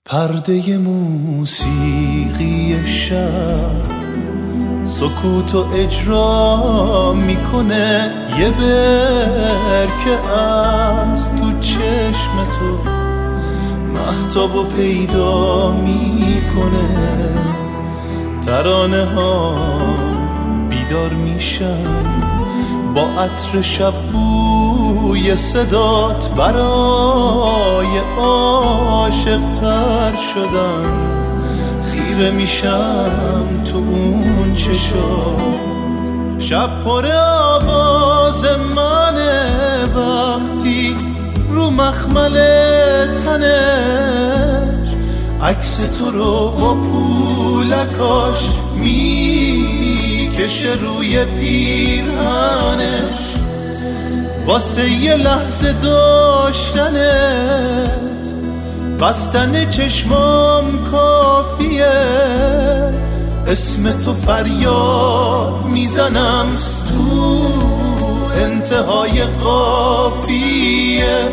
پرده موسیقی شب سکوت و اجرا میکنه، یه برکه از تو چشم تو مهتابو پیدا میکنه. ترانه ها بیدار میشن با عطر شب، بوی صدات برای عاشق تر شدن. خیره میشم تو اون چشات، شب پر آواز منه وقتی رو مخمل تنش عکس تو رو با پولکاش میکشه روی پیرهنش. واسه یه لحظه داشتنت بستن چشمام کافیه، اسم تو فریاد میزنم تو انتهای قافیه.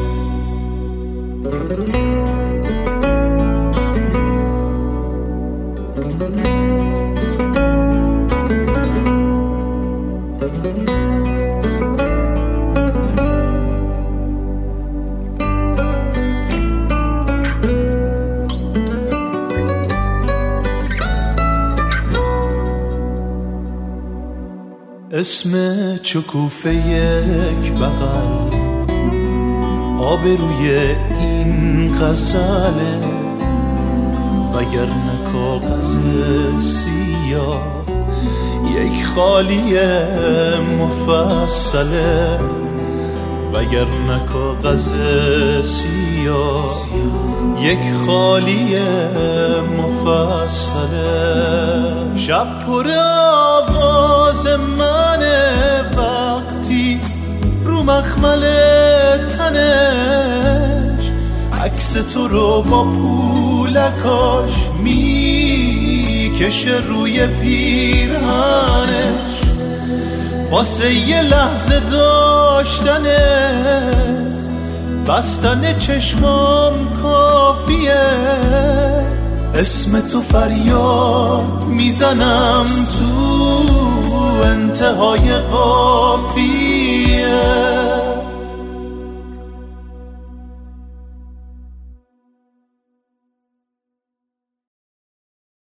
اسم شکوفه یک بغل آبروی این غزله، وگرنه کاغذ سیاه یک خالی مفصله. وگرنه کاغذ سیاه یک خالی مفصله. شب پر آواز منه وقتی رو مخمل تنش عکس تو رو با پولکاش میکشه روی پیرهنش. واسه یه لحظه داشتنت بستن چشمام کافیه، اسم تو فریاد میزنم تو انتهای قافیه.